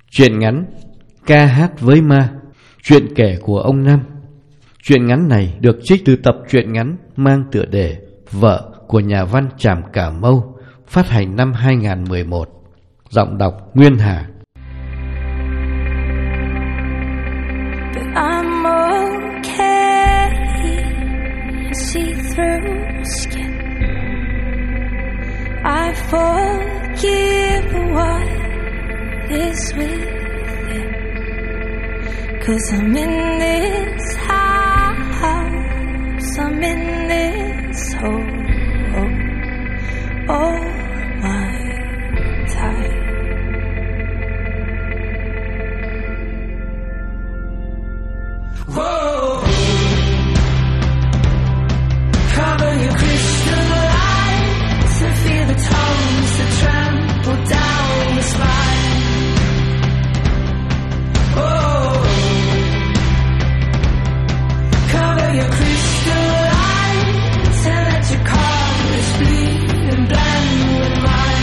Truyện ngắn Ca hát với ma, chuyện kể của ông Năm. Truyện ngắn này được trích từ tập truyện ngắn mang tựa đề Vợ của nhà văn Tràm Cà Mâu, phát hành năm 2011. Giọng đọc Nguyên Hà. I'm okay, see through skin. I forgive what is within, 'cause I'm in this house, I'm in this hole all my time. Whoa. Cover your crystal lights and feel the tongues that trample down the spine. Whoa. Cover your crystal lights and let your colors bleed and blend with mine.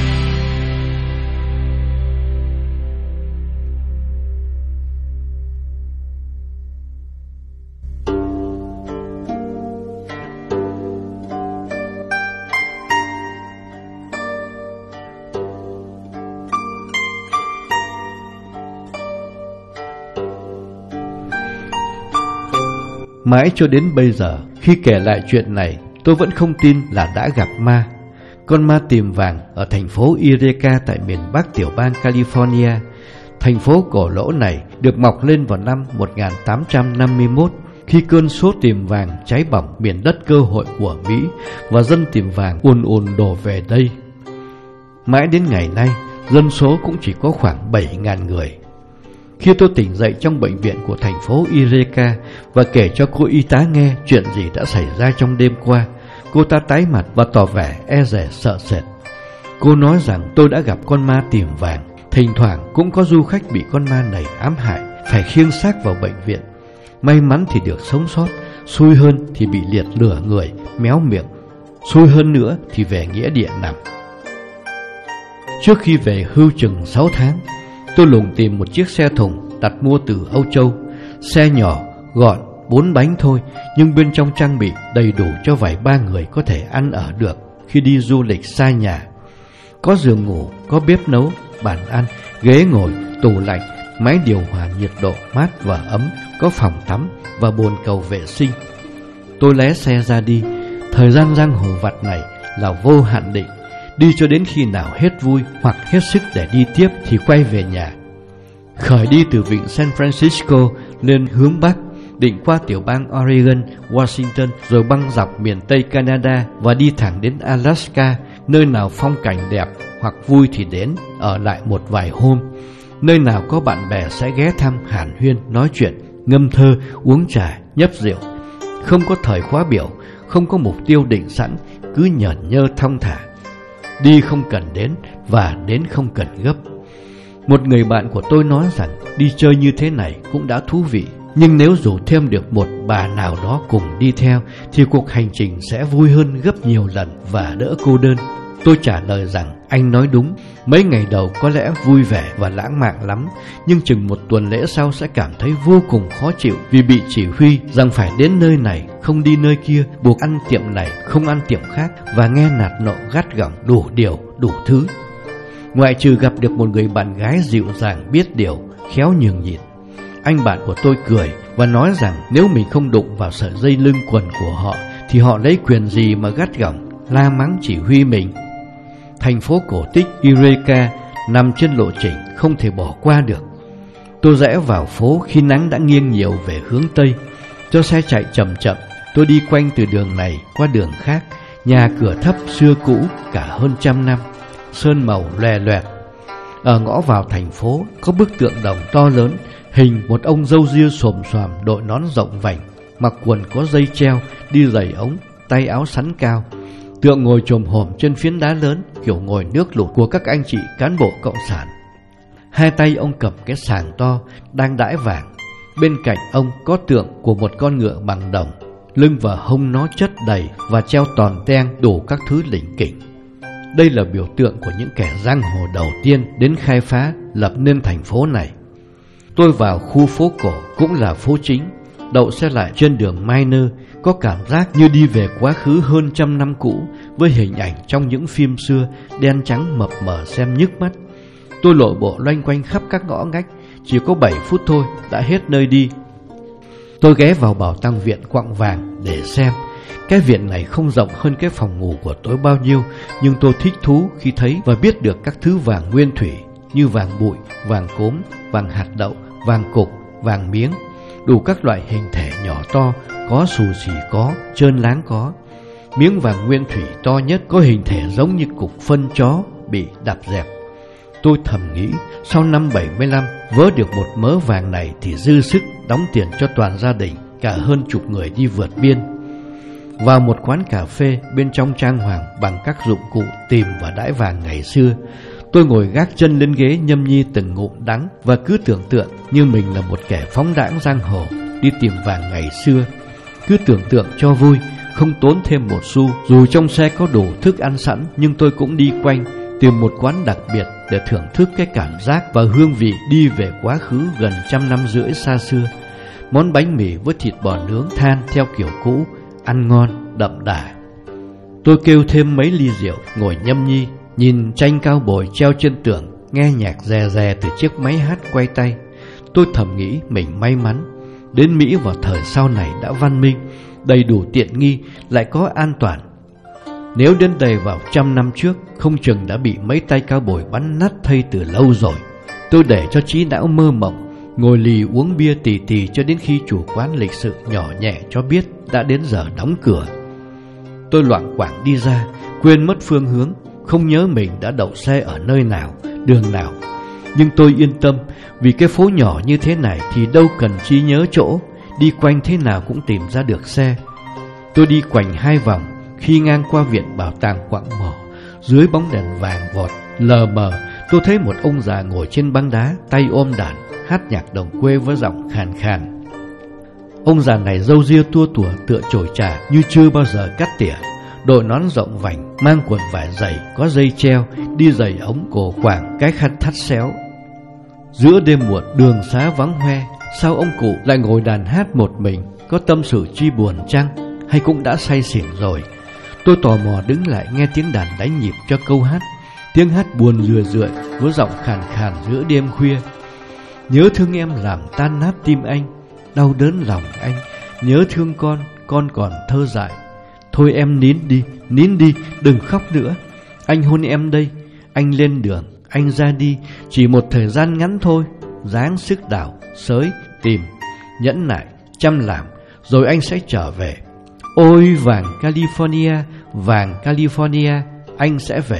Mãi cho đến bây giờ, khi kể lại chuyện này, tôi vẫn không tin là đã gặp ma. Con ma tiềm vàng ở thành phố Eureka tại miền Bắc tiểu bang California. Thành phố cổ lỗ này được mọc lên vào năm 1851, khi cơn sốt tiềm vàng cháy bỏng miền đất cơ hội của Mỹ và dân tiềm vàng ùn ùn đổ về đây. Mãi đến ngày nay, dân số cũng chỉ có khoảng 7.000 người. Khi tôi tỉnh dậy trong bệnh viện của thành phố Eureka và kể cho cô y tá nghe chuyện gì đã xảy ra trong đêm qua, cô ta tái mặt và tỏ vẻ e dè sợ sệt. Cô nói rằng tôi đã gặp con ma tiềm vàng. Thỉnh thoảng cũng có du khách bị con ma này ám hại, phải khiêng xác vào bệnh viện. May mắn thì được sống sót, xui hơn thì bị liệt lửa người, méo miệng, xui hơn nữa thì về nghĩa địa nằm. Trước khi về hưu chừng 6 tháng, tôi lùng tìm một chiếc xe thùng đặt mua từ Âu Châu. Xe nhỏ, gọn, 4 bánh thôi, nhưng bên trong trang bị đầy đủ cho vài ba người có thể ăn ở được khi đi du lịch xa nhà. Có giường ngủ, có bếp nấu, bàn ăn, ghế ngồi, tủ lạnh, máy điều hòa nhiệt độ mát và ấm, có phòng tắm và bồn cầu vệ sinh. Tôi lé xe ra đi. Thời gian giang hồ vặt này là vô hạn định. Đi cho đến khi nào hết vui hoặc hết sức để đi tiếp thì quay về nhà. Khởi đi từ vịnh San Francisco lên hướng Bắc, định qua tiểu bang Oregon, Washington, rồi băng dọc miền Tây Canada và đi thẳng đến Alaska, nơi nào phong cảnh đẹp hoặc vui thì đến, ở lại một vài hôm. Nơi nào có bạn bè sẽ ghé thăm, hàn huyên, nói chuyện, ngâm thơ, uống trà, nhấp rượu. Không có thời khóa biểu, không có mục tiêu định sẵn, cứ nhởn nhơ thong thả. Đi không cần đến và đến không cần gấp. Một người bạn của tôi nói rằng đi chơi như thế này cũng đã thú vị, nhưng nếu rủ thêm được một bà nào đó cùng đi theo thì cuộc hành trình sẽ vui hơn gấp nhiều lần và đỡ cô đơn. Tôi trả lời rằng anh nói đúng. Mấy ngày đầu có lẽ vui vẻ và lãng mạn lắm, nhưng chừng một tuần lễ sau sẽ cảm thấy vô cùng khó chịu vì bị chỉ huy rằng phải đến nơi này, không đi nơi kia, buộc ăn tiệm này, không ăn tiệm khác, và nghe nạt nộ gắt gỏng đủ điều, đủ thứ. Ngoại trừ gặp được một người bạn gái dịu dàng biết điều, khéo nhường nhịn. Anh bạn của tôi cười và nói rằng nếu mình không đụng vào sợi dây lưng quần của họ thì họ lấy quyền gì mà gắt gỏng, la mắng chỉ huy mình. Thành phố cổ tích Eureka nằm trên lộ trình không thể bỏ qua được. Tôi rẽ vào phố khi nắng đã nghiêng nhiều về hướng Tây. Cho xe chạy chậm chậm, tôi đi quanh từ đường này qua đường khác. Nhà cửa thấp xưa cũ cả hơn 100 năm, sơn màu loè loẹt. Ở ngõ vào thành phố có bức tượng đồng to lớn, hình một ông râu ria xồm xoàm đội nón rộng vành, mặc quần có dây treo, đi giày ống, tay áo sắn cao. Tượng ngồi chồm hổm trên phiến đá lớn, kiểu ngồi nước lụt của các anh chị cán bộ cộng sản. Hai tay ông cầm cái sàng to đang đãi vàng. Bên cạnh ông có tượng của một con ngựa bằng đồng, lưng và hông nó chất đầy và treo tòn teng đủ các thứ lỉnh kỉnh. Đây là biểu tượng của những kẻ giang hồ đầu tiên đến khai phá, lập nên thành phố này. Tôi vào khu phố cổ, cũng là phố chính, đậu xe lại trên đường Minor, có cảm giác như đi về quá khứ hơn 100 năm cũ, với hình ảnh trong những phim xưa đen trắng mập mờ xem nhức mắt. Tôi lội bộ loanh quanh khắp các ngõ ngách, chỉ có 7 phút thôi đã hết nơi đi. Tôi ghé vào bảo tàng viện Quặng Vàng để xem. Cái viện này không rộng hơn cái phòng ngủ của tôi bao nhiêu, nhưng tôi thích thú khi thấy và biết được các thứ vàng nguyên thủy như vàng bụi, vàng cốm, vàng hạt đậu, vàng cục, vàng miếng, đủ các loại hình thể nhỏ to, có xù xì có, trơn láng có. Miếng vàng nguyên thủy to nhất có hình thể giống như cục phân chó bị đập dẹp. Tôi thầm nghĩ, sau năm 75 vớ được một mớ vàng này thì dư sức đóng tiền cho toàn gia đình, cả hơn chục người đi vượt biên. Vào một quán cà phê bên trong trang hoàng bằng các dụng cụ tìm và đãi vàng ngày xưa, tôi ngồi gác chân lên ghế nhâm nhi từng ngụm đắng và cứ tưởng tượng như mình là một kẻ phóng đãng giang hồ đi tìm vàng ngày xưa. Cứ tưởng tượng cho vui, không tốn thêm một xu. Dù trong xe có đủ thức ăn sẵn, nhưng tôi cũng đi quanh tìm một quán đặc biệt để thưởng thức cái cảm giác và hương vị đi về quá khứ gần 100 năm rưỡi xa xưa. Món bánh mì với thịt bò nướng than theo kiểu cũ, ăn ngon, đậm đà. Tôi kêu thêm mấy ly rượu, ngồi nhâm nhi, nhìn tranh cao bồi treo trên tường, nghe nhạc rè rè từ chiếc máy hát quay tay. Tôi thầm nghĩ mình may mắn. Đến Mỹ vào thời sau này đã văn minh, đầy đủ tiện nghi, lại có an toàn. Nếu đến đây vào 100 năm trước, không chừng đã bị mấy tay cao bồi bắn nát thây từ lâu rồi. Tôi để cho trí não mơ mộng, ngồi lì uống bia tì tì cho đến khi chủ quán lịch sự nhỏ nhẹ cho biết đã đến giờ đóng cửa. Tôi loạng quạng đi ra, quên mất phương hướng, không nhớ mình đã đậu xe ở nơi nào, đường nào. Nhưng tôi yên tâm, vì cái phố nhỏ như thế này thì đâu cần trí nhớ chỗ, đi quanh thế nào cũng tìm ra được xe. Tôi đi quanh 2 vòng, khi ngang qua viện bảo tàng Quặng Mỏ, dưới bóng đèn vàng vọt lờ mờ, tôi thấy một ông già ngồi trên băng đá, tay ôm đàn, hát nhạc đồng quê với giọng khàn khàn. Ông già này râu ria tua tủa tựa chổi trà như chưa bao giờ cắt tỉa, đội nón rộng vành, mang quần vải dày có dây treo, đi giày ống cổ quàng, cái khăn thắt xéo. Giữa đêm muộn đường xá vắng hoe, sao ông cụ lại ngồi đàn hát một mình? Có tâm sự chi buồn chăng? Hay cũng đã say xỉn rồi? Tôi tò mò đứng lại nghe tiếng đàn đánh nhịp cho câu hát. Tiếng hát buồn rười rượi với giọng khàn khàn giữa đêm khuya. Nhớ thương em làm tan nát tim anh, đau đớn lòng anh. Nhớ thương con còn thơ dại. Thôi em nín đi, đừng khóc nữa. Anh hôn em đây, anh lên đường, anh ra đi. Chỉ một thời gian ngắn thôi. Dáng sức đào, sới, tìm, nhẫn nại, chăm làm, rồi anh sẽ trở về. Ôi vàng California, anh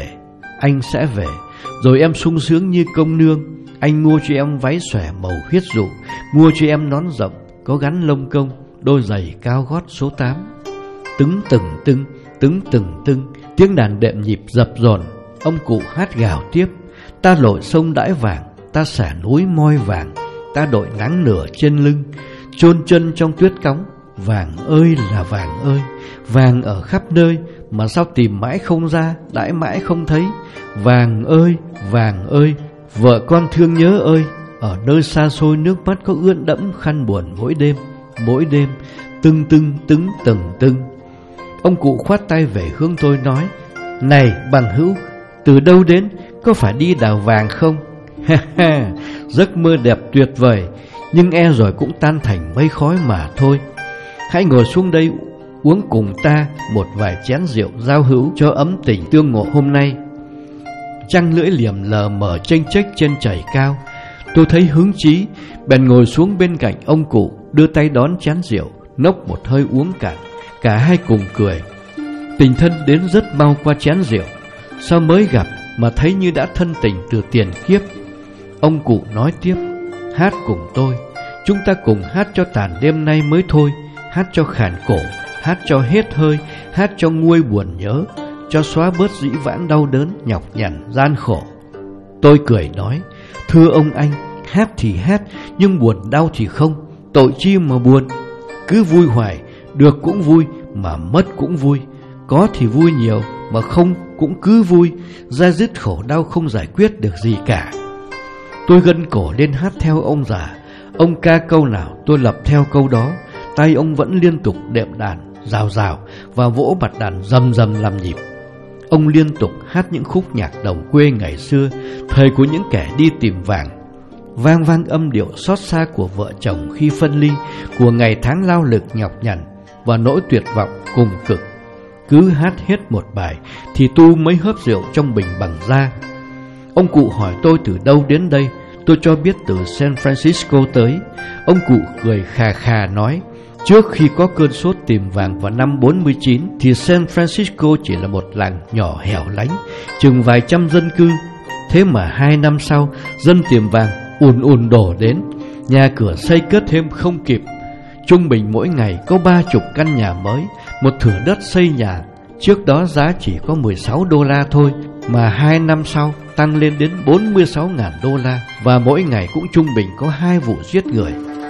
sẽ về. Rồi em sung sướng như công nương. Anh mua cho em váy xòe màu huyết dụ, mua cho em nón rộng có gắn lông công, đôi giày cao gót số 8. Tứng từng tưng, tiếng đàn đệm nhịp dập dồn. Ông cụ hát gào tiếp. Ta lội sông đãi vàng, ta xả núi moi vàng, ta đội nắng nửa trên lưng, chôn chân trong tuyết cóng. Vàng ơi là vàng ơi, vàng ở khắp nơi, mà sao tìm mãi không ra, đãi mãi không thấy. Vàng ơi, vợ con thương nhớ ơi, ở nơi xa xôi nước mắt có ướt đẫm khăn buồn mỗi đêm, tưng từng. Ông cụ khoát tay về hướng tôi nói: Này bằng hữu, từ đâu đến, có phải đi đào vàng không? Ha, giấc mơ đẹp tuyệt vời, nhưng e rồi cũng tan thành mây khói mà thôi. Hãy ngồi xuống đây uống cùng ta một vài chén rượu giao hữu cho ấm tình tương ngộ hôm nay. Trăng lưỡi liềm lờ mờ chênh chếch trên trời cao. Tôi thấy hứng chí, bèn ngồi xuống bên cạnh ông cụ, đưa tay đón chén rượu, nốc một hơi uống cạn. Cả hai cùng cười. Tình thân đến rất mau qua chén rượu. Sao mới gặp mà thấy như đã thân tình từ tiền kiếp. Ông cụ nói tiếp: Hát cùng tôi, chúng ta cùng hát cho tàn đêm nay mới thôi. Hát cho khàn cổ, hát cho hết hơi, hát cho nguôi buồn nhớ, cho xóa bớt dĩ vãng đau đớn, nhọc nhằn, gian khổ. Tôi cười nói: Thưa ông anh, hát thì hát, nhưng buồn đau thì không. Tội chi mà buồn. Cứ vui hoài, được cũng vui, mà mất cũng vui. Có thì vui nhiều, mà không cũng cứ vui, da dứt khổ đau không giải quyết được gì cả. Tôi gân cổ lên hát theo ông già. Ông ca câu nào tôi lập theo câu đó. Tay ông vẫn liên tục đệm đàn rào rào và vỗ mặt đàn rầm rầm làm nhịp. Ông liên tục hát những khúc nhạc đồng quê ngày xưa, thời của những kẻ đi tìm vàng. Vang vang âm điệu xót xa của vợ chồng khi phân ly, của ngày tháng lao lực nhọc nhằn và nỗi tuyệt vọng cùng cực. Cứ hát hết một bài thì tu mấy hớp rượu trong bình bằng da. Ông cụ hỏi tôi từ đâu đến đây. Tôi cho biết từ San Francisco tới. Ông cụ cười khà khà nói, trước khi có cơn sốt tìm vàng vào năm 49 thì San Francisco chỉ là một làng nhỏ hẻo lánh, chừng vài trăm dân cư. Thế mà 2 năm sau, dân tìm vàng ùn ùn đổ đến, nhà cửa xây cất thêm không kịp. Trung bình mỗi ngày có 30 căn nhà mới. Một thửa đất xây nhà trước đó giá chỉ có $16 thôi, mà 2 năm sau tăng lên đến $46.000, và mỗi ngày cũng trung bình có 2 vụ giết người.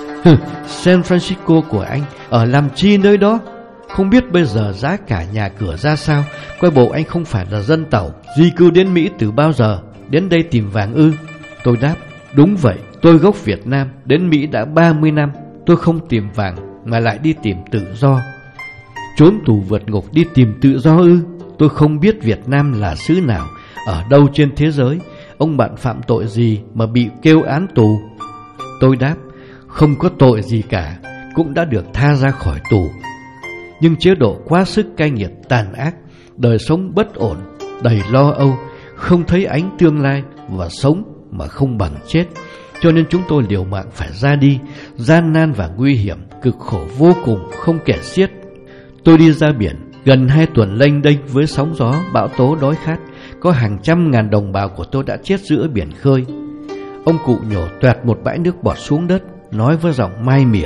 San Francisco của anh ở làm chi nơi đó? Không biết bây giờ giá cả nhà cửa ra sao? Coi bộ anh không phải là dân tàu di cư đến Mỹ từ bao giờ, đến đây tìm vàng ư? Tôi đáp, đúng vậy, tôi gốc Việt Nam, đến Mỹ đã 30 năm. Tôi không tìm vàng mà lại đi tìm tự do. Trốn tù vượt ngục đi tìm tự do ư? Tôi không biết Việt Nam là xứ nào, ở đâu trên thế giới. Ông bạn phạm tội gì mà bị kêu án tù? Tôi đáp, không có tội gì cả, cũng đã được tha ra khỏi tù. Nhưng chế độ quá sức cay nghiệt tàn ác, đời sống bất ổn, đầy lo âu, không thấy ánh tương lai, và sống mà không bằng chết. Cho nên chúng tôi liều mạng phải ra đi, gian nan và nguy hiểm, cực khổ vô cùng, không kể xiết. Tôi đi ra biển gần 2 tuần lênh đênh với sóng gió, bão tố, đói khát. Có hàng trăm ngàn đồng bào của tôi đã chết giữa biển khơi. Ông cụ nhổ toẹt một bãi nước bọt xuống đất, nói với giọng mai mỉa,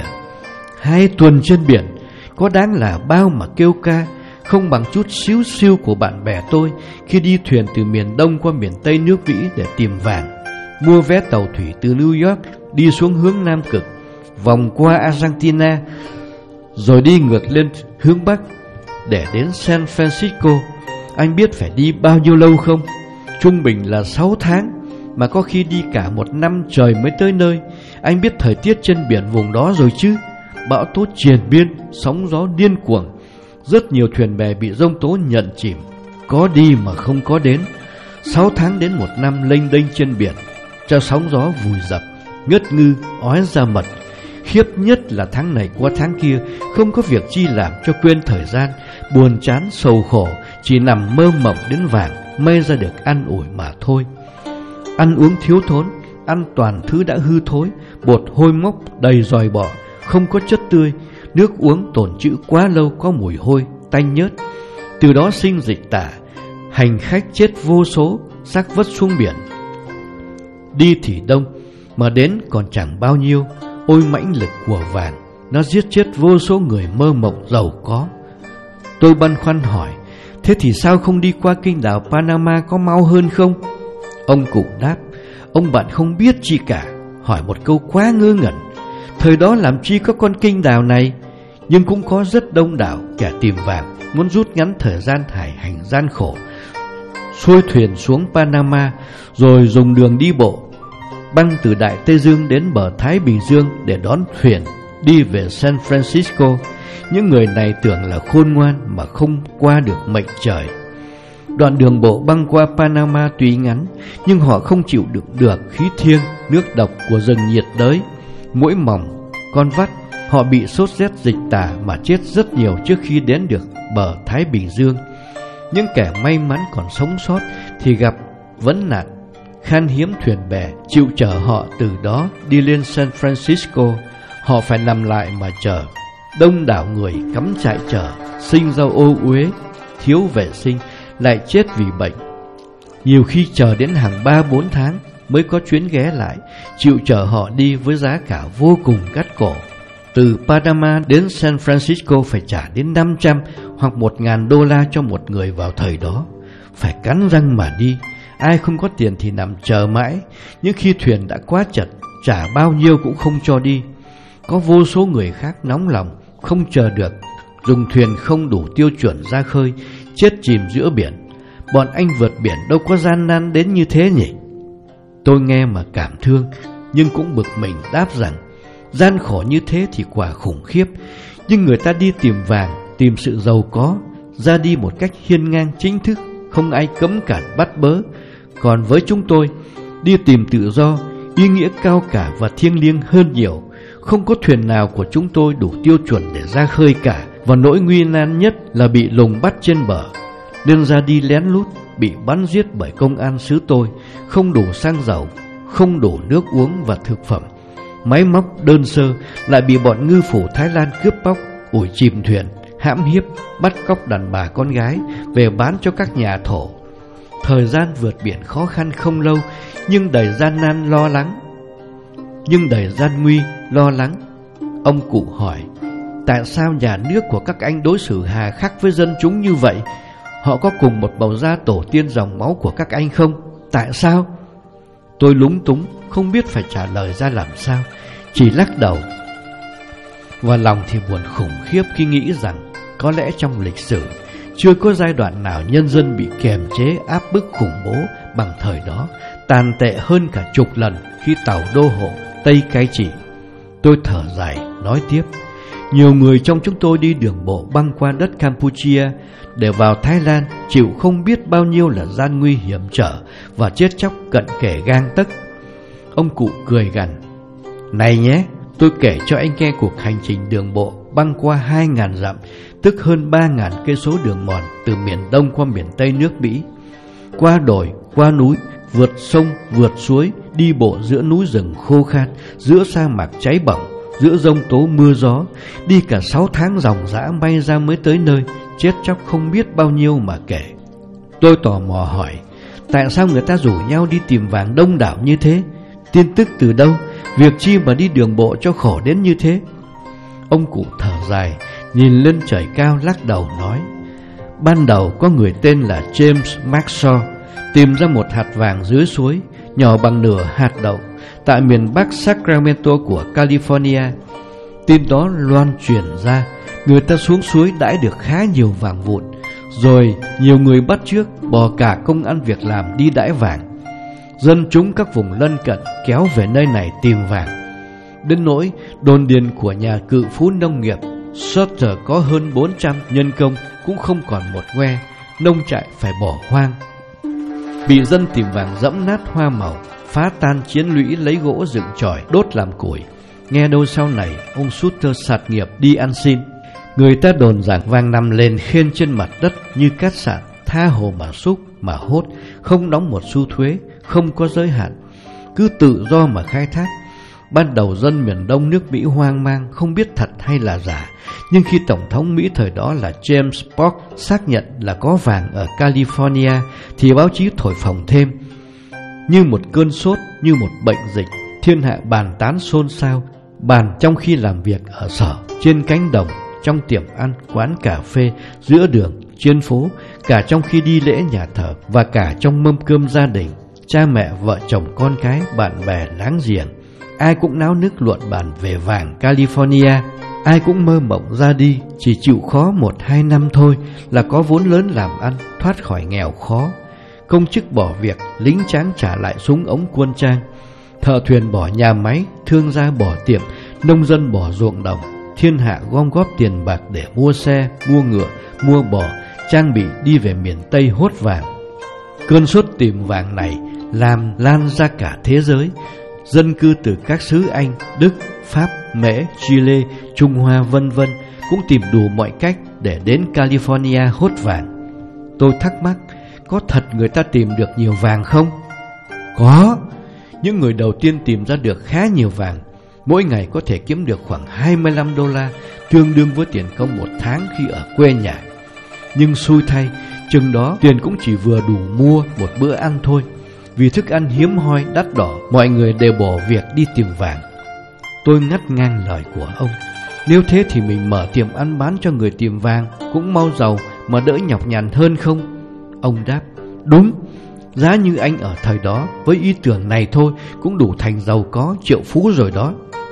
2 tuần trên biển có đáng là bao mà kêu ca, không bằng chút xíu xiu của bạn bè tôi khi đi thuyền từ miền Đông qua miền Tây nước Mỹ để tìm vàng, mua vé tàu thủy từ New York đi xuống hướng Nam Cực, vòng qua Argentina, rồi đi ngược lên hướng Bắc để đến San Francisco. Anh biết phải đi bao nhiêu lâu không? Trung bình là 6 tháng, mà có khi đi cả 1 năm trời mới tới nơi. Anh biết thời tiết trên biển vùng đó rồi chứ? Bão tố triền biên, sóng gió điên cuồng, rất nhiều thuyền bè bị giông tố nhận chìm, có đi mà không có đến. 6 tháng đến 1 năm lênh đênh trên biển, cho sóng gió vùi dập, ngất ngư, ói ra mật. Khiếp nhất là tháng này qua tháng kia, không có việc chi làm cho quên thời gian, buồn chán sầu khổ, chỉ nằm mơ mộng đến vàng, may ra được ăn ủi mà thôi. Ăn uống thiếu thốn, ăn toàn thứ đã hư thối, bột hôi mốc đầy dòi bọ, không có chất tươi, nước uống tồn trữ quá lâu có mùi hôi, tanh nhớt. Từ đó sinh dịch tả, hành khách chết vô số, xác vất xuống biển. Đi thì đông, mà đến còn chẳng bao nhiêu. Ôi mãnh lực của vàng, nó giết chết vô số người mơ mộng giàu có. Tôi băn khoăn hỏi, thế thì sao không đi qua kinh đảo Panama có mau hơn không? Ông cụ đáp, ông bạn không biết chi cả, hỏi một câu quá ngơ ngẩn. Thời đó làm chi có con kinh đảo này? Nhưng cũng có rất đông đảo kẻ tìm vàng muốn rút ngắn thời gian hải hành gian khổ, xuôi thuyền xuống Panama, rồi dùng đường đi bộ băng từ Đại Tây Dương đến bờ Thái Bình Dương để đón thuyền đi về San Francisco. Những người này tưởng là khôn ngoan mà không qua được mệnh trời. Đoạn đường bộ băng qua Panama tuy ngắn, nhưng họ không chịu đựng được khí thiêng, nước độc của rừng nhiệt đới, muỗi mỏng, con vắt. Họ bị sốt rét dịch tả mà chết rất nhiều trước khi đến được bờ Thái Bình Dương. Những kẻ may mắn còn sống sót thì gặp vấn nạn, khan hiếm thuyền bè chịu chở họ từ đó đi lên San Francisco. Họ phải nằm lại mà chờ. Đông đảo người cắm trại chờ, sinh ra ô uế, thiếu vệ sinh, lại chết vì bệnh. Nhiều khi chờ đến hàng 3-4 tháng mới có chuyến ghé lại, chịu chở họ đi với giá cả vô cùng cắt cổ. Từ Panama đến San Francisco phải trả đến 500 hoặc 1.000 đô la cho một người vào thời đó. Phải cắn răng mà đi. Ai không có tiền thì nằm chờ mãi. Nhưng khi thuyền đã quá chật, trả bao nhiêu cũng không cho đi. Có vô số người khác nóng lòng, không chờ được, dùng thuyền không đủ tiêu chuẩn ra khơi, chết chìm giữa biển. Bọn anh vượt biển đâu có gian nan đến như thế nhỉ? Tôi nghe mà cảm thương, nhưng cũng bực mình đáp rằng gian khổ như thế thì quả khủng khiếp. Nhưng người ta đi tìm vàng, tìm sự giàu có, ra đi một cách hiên ngang chính thức, không ai cấm cản bắt bớ. Còn với chúng tôi, đi tìm tự do, ý nghĩa cao cả và thiêng liêng hơn nhiều. Không có thuyền nào của chúng tôi đủ tiêu chuẩn để ra khơi cả. Và nỗi nguy nan nhất là bị lùng bắt trên bờ, nên ra đi lén lút, bị bắn giết bởi công an xứ tôi. Không đủ xăng dầu, không đủ nước uống và thực phẩm, máy móc đơn sơ, lại bị bọn ngư phủ Thái Lan cướp bóc, ủi chìm thuyền, hãm hiếp, bắt cóc đàn bà con gái về bán cho các nhà thổ. Thời gian vượt biển khó khăn không lâu, nhưng đầy gian nan lo lắng, nhưng đầy gian nguy lo lắng. Ông cụ hỏi, tại sao nhà nước của các anh đối xử hà khắc với dân chúng như vậy? Họ có cùng một màu da tổ tiên dòng máu của các anh không? Tại sao? Tôi lúng túng, không biết phải trả lời ra làm sao, chỉ lắc đầu. Và lòng thì buồn khủng khiếp khi nghĩ rằng có lẽ trong lịch sử chưa có giai đoạn nào nhân dân bị kềm chế áp bức khủng bố bằng thời đó, tàn tệ hơn cả chục lần khi tàu đô hộ Tây cai trị. Tôi thở dài nói tiếp, nhiều người trong chúng tôi đi đường bộ băng qua đất Campuchia để vào Thái Lan, chịu không biết bao nhiêu là gian nguy hiểm trở và chết chóc cận kề gang tấc. Ông cụ cười gằn, này nhé, tôi kể cho anh nghe cuộc hành trình đường bộ băng qua 2.000 dặm, tức hơn 3.000 cây số đường mòn từ miền Đông qua miền Tây nước Mỹ, qua đồi, qua núi, vượt sông, vượt suối, đi bộ giữa núi rừng khô khan, giữa sa mạc cháy bỏng, giữa giông tố mưa gió, đi cả 6 tháng ròng rã may ra mới tới nơi, chết chóc không biết bao nhiêu mà kể. Tôi tò mò hỏi, tại sao người ta rủ nhau đi tìm vàng đông đảo như thế? Tin tức từ đâu? Việc chi mà đi đường bộ cho khổ đến như thế? Ông cụ thở dài, nhìn lên trời cao lắc đầu nói, ban đầu có người tên là James Maxwell tìm ra một hạt vàng dưới suối, nhỏ bằng nửa hạt đậu, tại miền Bắc Sacramento của California. Tin đó loan truyền ra, người ta xuống suối đãi được khá nhiều vàng vụn. Rồi nhiều người bắt chước, bỏ cả công ăn việc làm đi đãi vàng. Dân chúng các vùng lân cận kéo về nơi này tìm vàng, đến nỗi đồn điền của nhà cự phú nông nghiệp Sutter có hơn 400 nhân công cũng không còn một ngoe, nông trại phải bỏ hoang. Bị dân tìm vàng dẫm nát hoa màu, phá tan chiến lũy, lấy gỗ dựng chòi đốt làm củi. Nghe đâu sau này ông Sutter sạt nghiệp đi ăn xin. Người ta đồn rằng vàng nằm lên khên trên mặt đất như cát sạn, tha hồ mà xúc mà hốt, không đóng một xu thuế, không có giới hạn, cứ tự do mà khai thác. Ban đầu dân miền Đông nước Mỹ hoang mang, không biết thật hay là giả. Nhưng khi Tổng thống Mỹ thời đó là James Polk xác nhận là có vàng ở California, thì báo chí thổi phồng thêm. Như một cơn sốt, như một bệnh dịch, thiên hạ bàn tán xôn xao, bàn trong khi làm việc ở sở, trên cánh đồng, trong tiệm ăn, quán cà phê, giữa đường, trên phố, cả trong khi đi lễ nhà thờ, và cả trong mâm cơm gia đình, cha mẹ, vợ chồng, con cái, bạn bè, láng giềng. Ai cũng náo nức luận bàn về vàng California. Ai cũng mơ mộng ra đi, chỉ chịu khó 1-2 năm thôi là có vốn lớn làm ăn, thoát khỏi nghèo khó. Công chức bỏ việc, lính tráng trả lại súng ống quân trang, thợ thuyền bỏ nhà máy, thương gia bỏ tiệm, nông dân bỏ ruộng đồng. Thiên hạ gom góp tiền bạc để mua xe, mua ngựa, mua bò, trang bị đi về miền Tây hốt vàng. Cơn sốt tìm vàng này làm lan ra cả thế giới. Dân cư từ các xứ Anh, Đức, Pháp, Mễ, Chile, Trung Hoa vân vân cũng tìm đủ mọi cách để đến California hốt vàng. Tôi thắc mắc, có thật người ta tìm được nhiều vàng không? Có. Những người đầu tiên tìm ra được khá nhiều vàng, mỗi ngày có thể kiếm được khoảng $25, tương đương với tiền công 1 tháng khi ở quê nhà. Nhưng xui thay, chừng đó tiền cũng chỉ vừa đủ mua một bữa ăn thôi. Vì thức ăn hiếm hoi đắt đỏ, mọi người đều bỏ việc đi tìm vàng. Tôi ngắt ngang lời của ông. Nếu thế thì mình mở tiệm ăn bán cho người tìm vàng, cũng mau giàu mà đỡ nhọc nhằn hơn không? Ông đáp, đúng. Giá như anh ở thời đó, với ý tưởng này thôi cũng đủ thành giàu có, triệu phú rồi đó.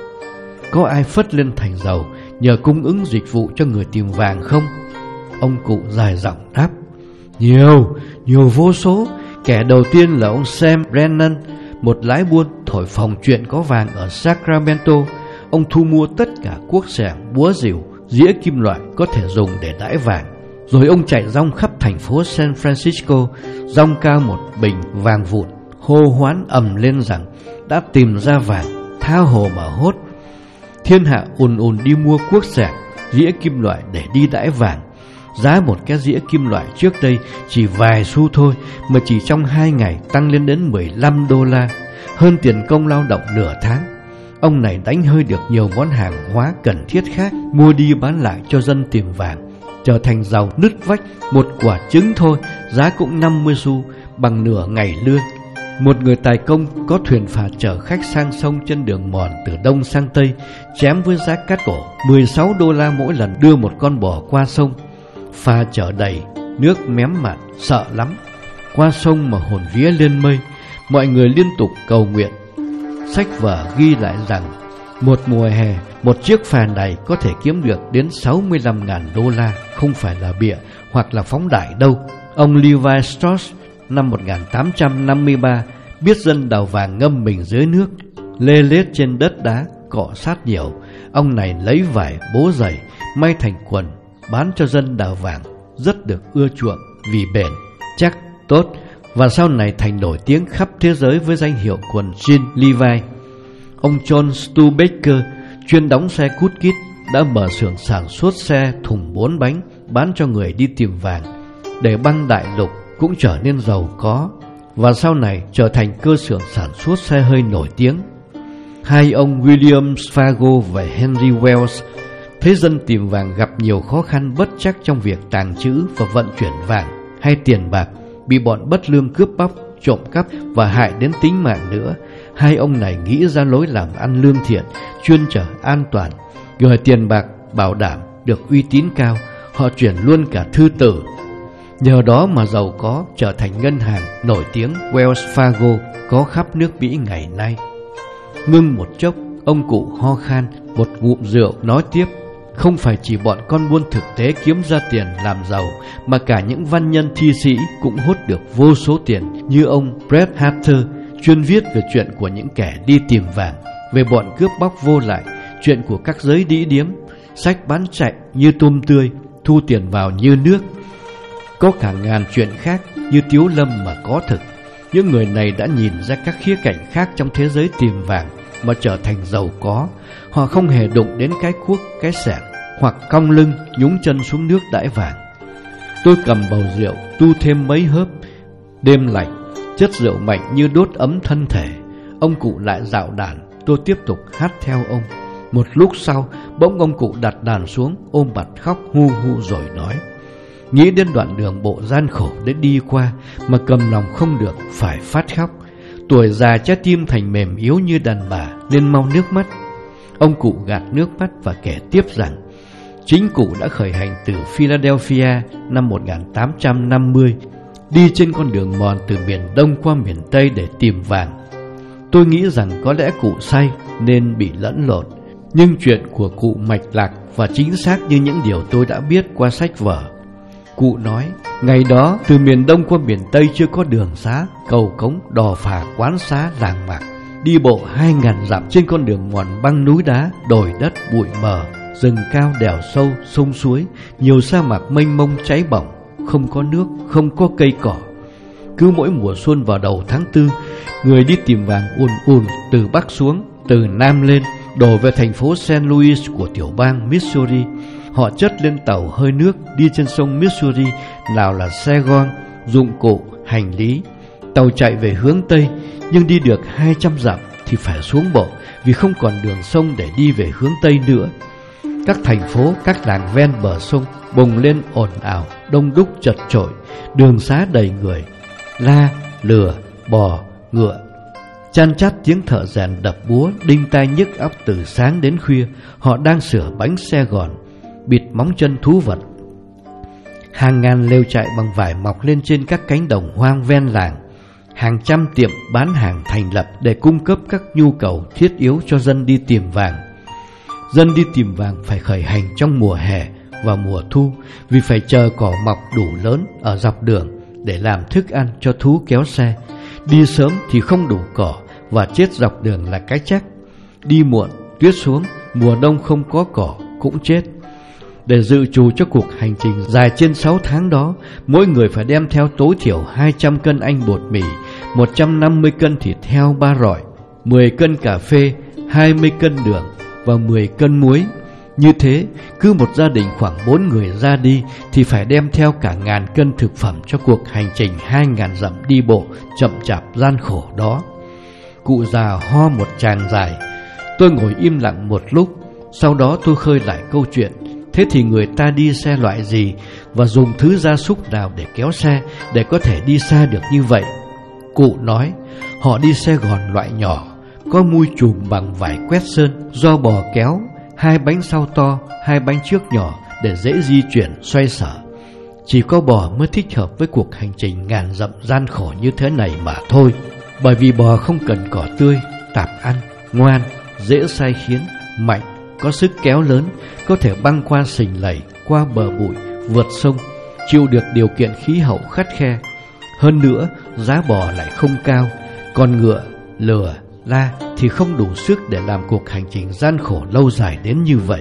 Có ai phất lên thành giàu nhờ cung ứng dịch vụ cho người tìm vàng không? Ông cụ dài giọng đáp, Nhiều vô số. Kẻ đầu tiên là ông Sam Brennan, một lái buôn thổi phồng chuyện có vàng ở Sacramento. Ông thu mua tất cả cuốc xẻng, búa rìu, dĩa kim loại có thể dùng để đãi vàng. Rồi ông chạy rong khắp thành phố San Francisco, rong cao một bình vàng vụn, hô hoán ầm lên rằng đã tìm ra vàng, tha hồ mà hốt. Thiên hạ ùn đi mua cuốc xẻng, dĩa kim loại để đi đãi vàng. Giá một cái dĩa kim loại trước đây chỉ vài xu thôi, mà chỉ trong 2 ngày tăng lên đến $15, hơn tiền công lao động nửa tháng. Ông này đánh hơi được nhiều món hàng hóa cần thiết khác, mua đi bán lại cho dân tìm vàng, trở thành giàu nứt vách. Một quả trứng thôi giá cũng 50 xu, bằng nửa ngày lương. Một người tài công có thuyền phà chở khách sang sông trên đường mòn từ đông sang tây, chém với giá cắt cổ $16 mỗi lần đưa một con bò qua sông. Phà chở đầy, nước mém mặn, sợ lắm. Qua sông mà hồn vía lên mây, mọi người liên tục cầu nguyện. Sách vở ghi lại rằng một mùa hè, một chiếc phà này có thể kiếm được đến $65.000, không phải là bịa hoặc là phóng đại đâu. Ông Levi Strauss năm 1853 biết dân đào vàng ngâm mình dưới nước, lê lết trên đất đá, cọ sát nhiều. Ông này lấy vải bố giày may thành quần bán cho dân đào vàng, rất được ưa chuộng vì bền, chắc, tốt, và sau này thành nổi tiếng khắp thế giới với danh hiệu quần jean Levi. Ông John Studebaker chuyên đóng xe cút kít đã mở xưởng sản xuất xe thùng 4 bánh bán cho người đi tìm vàng, để băng đại lục cũng trở nên giàu có, và sau này trở thành cơ xưởng sản xuất xe hơi nổi tiếng. Hai ông William Fargo và Henry Wells thấy dân tìm vàng gặp nhiều khó khăn bất trắc trong việc tàng trữ và vận chuyển vàng hay tiền bạc, bị bọn bất lương cướp bóc, trộm cắp và hại đến tính mạng nữa. Hai ông này nghĩ ra lối làm ăn lương thiện, chuyên chở an toàn, rồi tiền bạc bảo đảm, được uy tín cao. Họ chuyển luôn cả thư tử. Nhờ đó mà giàu có, trở thành ngân hàng nổi tiếng Wells Fargo có khắp nước Mỹ ngày nay. Ngưng một chốc, ông cụ ho khan một ngụm rượu nói tiếp: không phải chỉ bọn con buôn thực tế kiếm ra tiền làm giàu, mà cả những văn nhân thi sĩ cũng hốt được vô số tiền, như ông Bret Harte chuyên viết về chuyện của những kẻ đi tìm vàng, về bọn cướp bóc vô lại, chuyện của các giới đĩ điếm, sách bán chạy như tôm tươi, thu tiền vào như nước. Có cả ngàn chuyện khác như Tiếu Lâm mà có thực. Những người này đã nhìn ra các khía cạnh khác trong thế giới tìm vàng mà trở thành giàu có. Họ không hề đụng đến cái cuốc, cái xẻng, hoặc cong lưng nhúng chân xuống nước đãi vàng. Tôi cầm bầu rượu tu thêm mấy hớp. Đêm lạnh, chất rượu mạnh như đốt ấm thân thể. Ông cụ lại dạo đàn, tôi tiếp tục hát theo ông. Một lúc sau, bỗng ông cụ đặt đàn xuống, ôm mặt khóc hu hu rồi nói: nghĩ đến đoạn đường bộ gian khổ để đi qua mà cầm lòng không được, phải phát khóc. Tuổi già trái tim thành mềm yếu như đàn bà, nên mau nước mắt. Ông cụ gạt nước mắt và kể tiếp rằng chính cụ đã khởi hành từ Philadelphia năm 1850, đi trên con đường mòn từ miền Đông qua miền Tây để tìm vàng. Tôi nghĩ rằng có lẽ cụ say nên bị lẫn lộn, nhưng chuyện của cụ mạch lạc và chính xác như những điều tôi đã biết qua sách vở. Cụ nói, ngày đó từ miền Đông qua miền Tây chưa có đường xá, cầu cống, đò phà, quán xá, làng mạc. Đi bộ 2.000 dặm trên con đường mòn băng núi đá, đồi đất bụi mờ, rừng cao đèo sâu, sông suối, nhiều sa mạc mênh mông cháy bỏng, không có nước, không có cây cỏ. Cứ mỗi mùa xuân vào đầu tháng 4, người đi tìm vàng ùn từ Bắc xuống, từ Nam lên, đổ về thành phố St. Louis của tiểu bang Missouri. Họ chất lên tàu hơi nước đi trên sông Missouri, nào là xe gong, dụng cụ, hành lý. Tàu chạy về hướng Tây, nhưng đi được 200 dặm thì phải xuống bộ, vì không còn đường sông để đi về hướng Tây nữa. Các thành phố, các làng ven bờ sông bùng lên ồn ào, đông đúc chật chội, đường xá đầy người, la, lừa, bò, ngựa. Chan chát tiếng thợ rèn đập búa đinh tai nhức óc từ sáng đến khuya. Họ đang sửa bánh xe gòn, bịt móng chân thú vật. Hàng ngàn lều trại bằng vải mọc lên trên các cánh đồng hoang ven làng. Hàng trăm tiệm bán hàng thành lập để cung cấp các nhu cầu thiết yếu cho dân đi tìm vàng. Dân đi tìm vàng phải khởi hành trong mùa hè vào mùa thu, vì phải chờ cỏ mọc đủ lớn ở dọc đường để làm thức ăn cho thú kéo xe. Đi sớm thì không đủ cỏ và chết dọc đường là cái chắc. Đi muộn, tuyết xuống, mùa đông không có cỏ cũng chết. Để dự trù cho cuộc hành trình dài trên 6 tháng đó, mỗi người phải đem theo tối thiểu 200 cân anh bột mì, 150 cân thịt heo 3 rọi, 10 cân cà phê, 20 cân đường và 10 cân muối. Như thế, cứ một gia đình khoảng 4 người ra đi thì phải đem theo cả 1000 cân thực phẩm cho cuộc hành trình 2000 dặm đi bộ chậm chạp gian khổ đó. Cụ già ho một tràng dài. Tôi ngồi im lặng một lúc, sau đó tôi khơi lại câu chuyện. Thế thì người ta đi xe loại gì và dùng thứ gia súc nào để kéo xe để có thể đi xa được như vậy? Cụ nói, họ đi xe gòn loại nhỏ, có mui chùm bằng vải quét sơn, do bò kéo, 2 bánh sau to, 2 bánh trước nhỏ để dễ di chuyển xoay sở. Chỉ có bò mới thích hợp với cuộc hành trình ngàn dặm gian khổ như thế này mà thôi. Bởi vì bò không cần cỏ tươi, tạp ăn, ngoan, dễ sai khiến, mạnh, có sức kéo lớn, có thể băng qua sình lầy, qua bờ bụi, vượt sông, chịu được điều kiện khí hậu khắt khe. Hơn nữa, giá bò lại không cao, còn ngựa, lừa, la thì không đủ sức để làm cuộc hành trình gian khổ lâu dài đến như vậy.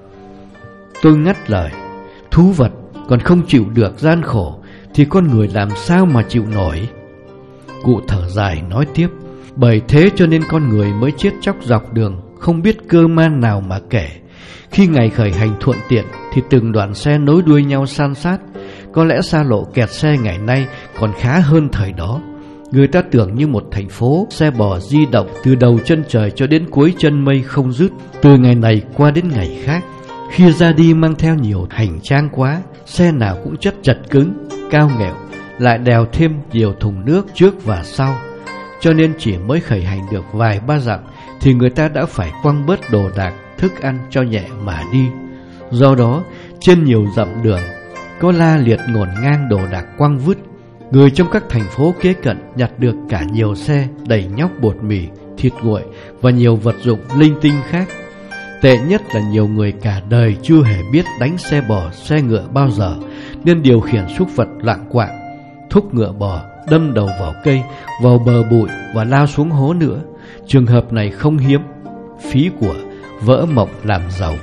Tôi ngắt lời, thú vật còn không chịu được gian khổ thì con người làm sao mà chịu nổi? Cụ thở dài nói tiếp, bởi thế cho nên con người mới chết chóc dọc đường, không biết cơ man nào mà kể. Khi ngày khởi hành thuận tiện thì từng đoàn xe nối đuôi nhau san sát. Có lẽ xa lộ kẹt xe ngày nay còn khá hơn thời đó. Người ta tưởng như một thành phố xe bò di động từ đầu chân trời cho đến cuối chân mây không dứt, từ ngày này qua đến ngày khác. Khi ra đi mang theo nhiều hành trang quá, xe nào cũng chất chật cứng, cao nghẽo, lại đèo thêm nhiều thùng nước trước và sau. Cho nên chỉ mới khởi hành được vài ba dặm thì người ta đã phải quăng bớt đồ đạc, thức ăn cho nhẹ mà đi. Do đó, trên nhiều dặm đường có la liệt ngổn ngang đồ đạc quăng vứt. Người trong các thành phố kế cận nhặt được cả nhiều xe đầy nhóc bột mì, thịt nguội và nhiều vật dụng linh tinh khác. Tệ nhất là nhiều người cả đời chưa hề biết đánh xe bò, xe ngựa bao giờ, nên điều khiển súc vật lạng quạng, thúc ngựa bò, đâm đầu vào cây, vào bờ bụi và lao xuống hố nữa. Trường hợp này không hiếm, phí của, vỡ mộng làm giàu.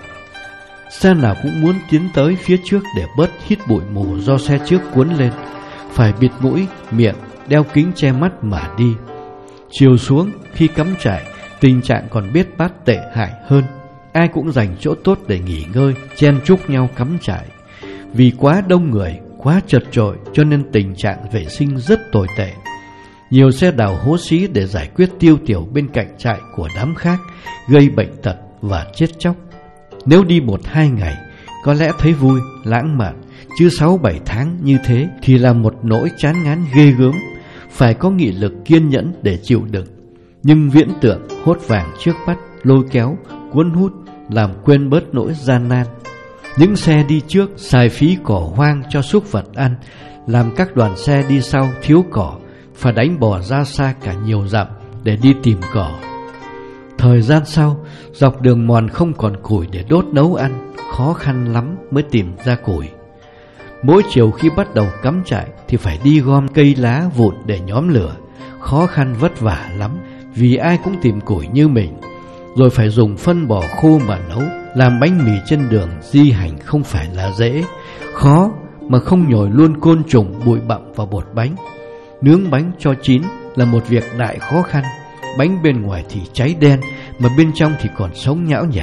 Xe nào cũng muốn tiến tới phía trước để bớt hít bụi mù do xe trước cuốn lên, phải bịt mũi, miệng, đeo kính che mắt mà đi. Chiều xuống, khi cắm trại, tình trạng còn biết bát tệ hại hơn. Ai cũng dành chỗ tốt để nghỉ ngơi, chen chúc nhau cắm trại. Vì quá đông người, quá chật chội cho nên tình trạng vệ sinh rất tồi tệ. Nhiều xe đào hố xí để giải quyết tiêu tiểu bên cạnh trại của đám khác, gây bệnh tật và chết chóc. Nếu đi 1-2 ngày, có lẽ thấy vui, lãng mạn, chứ 6-7 tháng như thế thì là một nỗi chán ngán ghê gớm, phải có nghị lực kiên nhẫn để chịu đựng. Nhưng viễn tượng hốt vàng trước mắt, lôi kéo, cuốn hút, làm quên bớt nỗi gian nan. Những xe đi trước xài phí cỏ hoang cho súc vật ăn, làm các đoàn xe đi sau thiếu cỏ, phải đánh bò ra xa cả nhiều dặm để đi tìm cỏ. Thời gian sau, dọc đường mòn không còn củi để đốt nấu ăn, khó khăn lắm mới tìm ra củi. Mỗi chiều khi bắt đầu cắm trại thì phải đi gom cây lá vụn để nhóm lửa, khó khăn vất vả lắm vì ai cũng tìm củi như mình. Rồi phải dùng phân bò khô mà nấu, làm bánh mì trên đường di hành không phải là dễ, khó mà không nhồi luôn côn trùng, bụi bặm vào bột bánh. Nướng bánh cho chín là một việc đại khó khăn, bánh bên ngoài thì cháy đen mà bên trong thì còn sống nhão nhạt.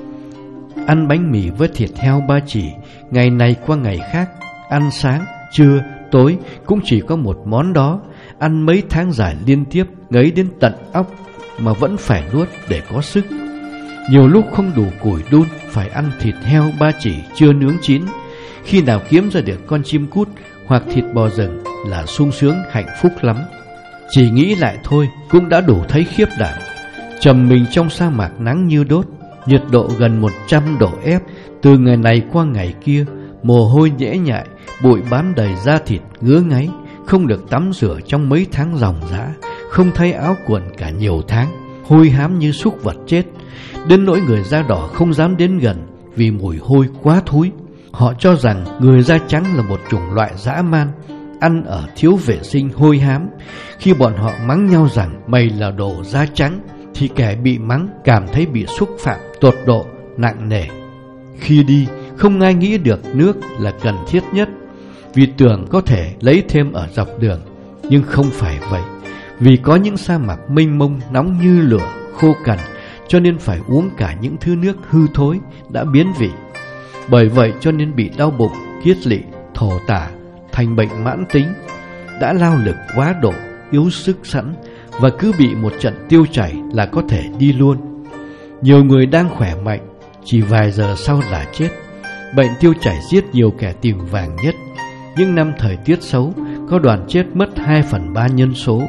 Ăn bánh mì với thịt heo ba chỉ, ngày này qua ngày khác, ăn sáng, trưa, tối cũng chỉ có một món đó, ăn mấy tháng dài liên tiếp, ngấy đến tận óc mà vẫn phải nuốt để có sức. Nhiều lúc không đủ củi đun, phải ăn thịt heo ba chỉ chưa nướng chín. Khi nào kiếm ra được con chim cút hoặc thịt bò rừng là sung sướng hạnh phúc lắm. Chỉ nghĩ lại thôi cũng đã đủ thấy khiếp đảm. Trầm mình trong sa mạc nắng như đốt, nhiệt độ gần 100 độ F, từ ngày này qua ngày kia, mồ hôi nhễ nhại, bụi bám đầy da thịt ngứa ngáy, không được tắm rửa trong mấy tháng ròng rã, không thay áo quần cả nhiều tháng, hôi hám như súc vật chết, đến nỗi người da đỏ không dám đến gần vì mùi hôi quá thúi. Họ cho rằng người da trắng là một chủng loại dã man, ăn ở thiếu vệ sinh hôi hám. Khi bọn họ mắng nhau rằng mày là đồ da trắng, thì kẻ bị mắng cảm thấy bị xúc phạm tột độ, nặng nề. Khi đi, không ai nghĩ được nước là cần thiết nhất, vì tưởng có thể lấy thêm ở dọc đường. Nhưng không phải vậy, vì có những sa mạc mênh mông nóng như lửa, khô cằn, cho nên phải uống cả những thứ nước hư thối, đã biến vị. Bởi vậy cho nên bị đau bụng, kiết lỵ, thổ tả, thành bệnh mãn tính, đã lao lực quá độ, yếu sức sẵn, và cứ bị một trận tiêu chảy là có thể đi luôn. Nhiều người đang khỏe mạnh, chỉ vài giờ sau là chết. Bệnh tiêu chảy giết nhiều kẻ tìm vàng nhất. Những năm thời tiết xấu, có đoàn chết mất 2/3 nhân số.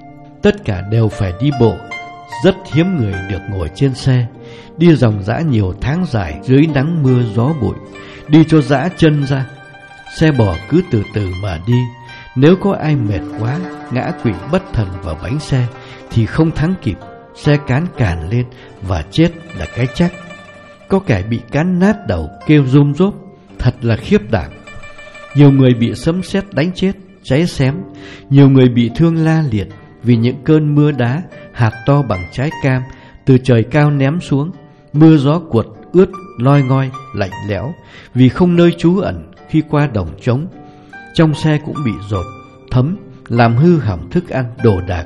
Tất cả đều phải đi bộ, rất hiếm người được ngồi trên xe. Đi ròng rã nhiều tháng dài dưới nắng mưa gió bụi, đi cho rã chân ra. Xe bò cứ từ từ mà đi. Nếu có ai mệt quá, ngã quỵ bất thần vào bánh xe, thì không thắng kịp, xe cán càn lên và chết là cái chắc. Có kẻ bị cán nát đầu kêu rôm rốp, thật là khiếp đảm. Nhiều người bị sấm sét đánh chết, cháy xém. Nhiều người bị thương la liệt vì những cơn mưa đá, hạt to bằng trái cam từ trời cao ném xuống. Mưa gió cuột ướt loi ngoi, lạnh lẽo, vì không nơi trú ẩn khi qua đồng trống. Trong xe cũng bị dột, thấm, làm hư hỏng thức ăn, đồ đạc.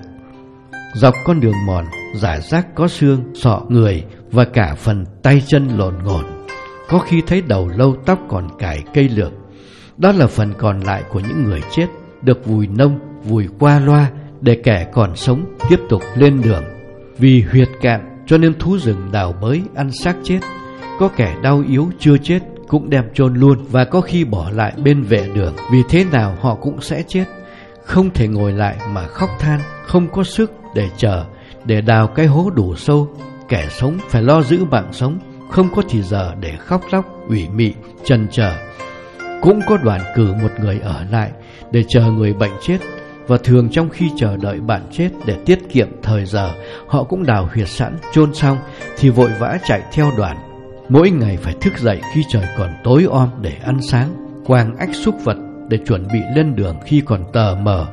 Dọc con đường mòn, rải rác có xương, sọ người và cả phần tay chân lộn ngổn. Có khi thấy đầu lâu tóc còn cài cây lược. Đó là phần còn lại của những người chết, được vùi nông, vùi qua loa, để kẻ còn sống tiếp tục lên đường. Vì huyệt cạn cho nên thú rừng đào bới ăn xác chết. Có kẻ đau yếu chưa chết cũng đem chôn luôn, và có khi bỏ lại bên vệ đường, vì thế nào họ cũng sẽ chết. Không thể ngồi lại mà khóc than, không có sức để chờ, để đào cái hố đủ sâu. Kẻ sống phải lo giữ mạng sống, không có thì giờ để khóc lóc, ủy mị, chần chờ. Cũng có đoàn cử một người ở lại để chờ người bệnh chết, và thường trong khi chờ đợi bạn chết để tiết kiệm thời giờ, họ cũng đào huyệt sẵn, chôn xong thì vội vã chạy theo đoàn. Mỗi ngày phải thức dậy khi trời còn tối om để ăn sáng, quàng ách xúc vật để chuẩn bị lên đường khi còn tờ mờ.